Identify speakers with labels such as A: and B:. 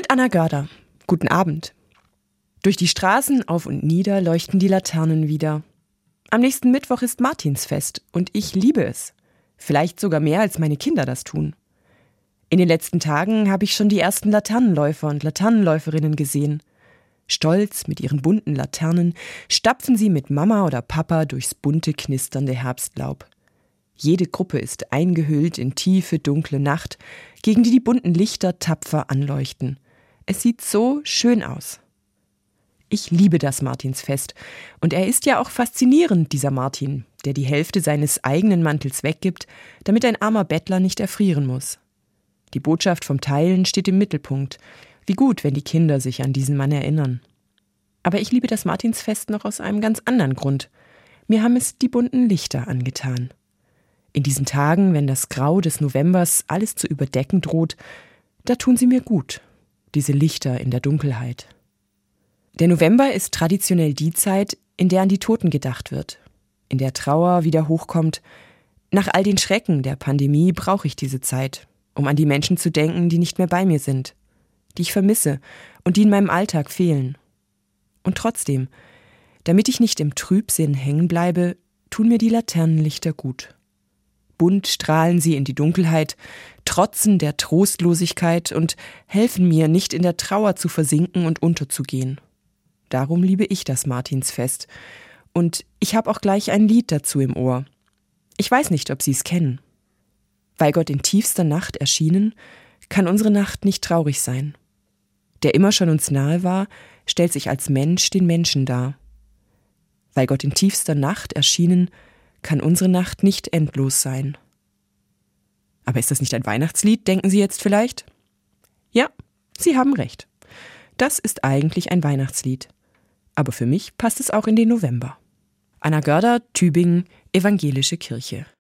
A: Mit Anna Görder. Guten Abend. Durch die Straßen auf und nieder leuchten die Laternen wieder. Am nächsten Mittwoch ist Martinsfest und ich liebe es. Vielleicht sogar mehr, als meine Kinder das tun. In den letzten Tagen habe ich schon die ersten Laternenläufer und Laternenläuferinnen gesehen. Stolz mit ihren bunten Laternen stapfen sie mit Mama oder Papa durchs bunte, knisternde Herbstlaub. Jede Gruppe ist eingehüllt in tiefe, dunkle Nacht, gegen die bunten Lichter tapfer anleuchten. Es sieht so schön aus. Ich liebe das Martinsfest. Und er ist ja auch faszinierend, dieser Martin, der die Hälfte seines eigenen Mantels weggibt, damit ein armer Bettler nicht erfrieren muss. Die Botschaft vom Teilen steht im Mittelpunkt. Wie gut, wenn die Kinder sich an diesen Mann erinnern. Aber ich liebe das Martinsfest noch aus einem ganz anderen Grund. Mir haben es die bunten Lichter angetan. In diesen Tagen, wenn das Grau des Novembers alles zu überdecken droht, da tun sie mir gut, diese Lichter in der Dunkelheit. Der November ist traditionell die Zeit, in der an die Toten gedacht wird, in der Trauer wieder hochkommt. Nach all den Schrecken der Pandemie brauche ich diese Zeit, um an die Menschen zu denken, die nicht mehr bei mir sind, die ich vermisse und die in meinem Alltag fehlen. Und trotzdem, damit ich nicht im Trübsinn hängen bleibe, tun mir die Laternenlichter gut. Bunt strahlen sie in die Dunkelheit, trotzen der Trostlosigkeit und helfen mir, nicht in der Trauer zu versinken und unterzugehen. Darum liebe ich das Martinsfest. Und ich habe auch gleich ein Lied dazu im Ohr. Ich weiß nicht, ob Sie es kennen. Weil Gott in tiefster Nacht erschienen, kann unsere Nacht nicht traurig sein. Der immer schon uns nahe war, stellt sich als Mensch den Menschen dar. Weil Gott in tiefster Nacht erschienen, kann unsere Nacht nicht endlos sein. Aber ist das nicht ein Weihnachtslied, denken Sie jetzt vielleicht? Ja, Sie haben recht. Das ist eigentlich ein Weihnachtslied. Aber für mich passt es auch in den November. Anna Görder, Tübingen, Evangelische Kirche.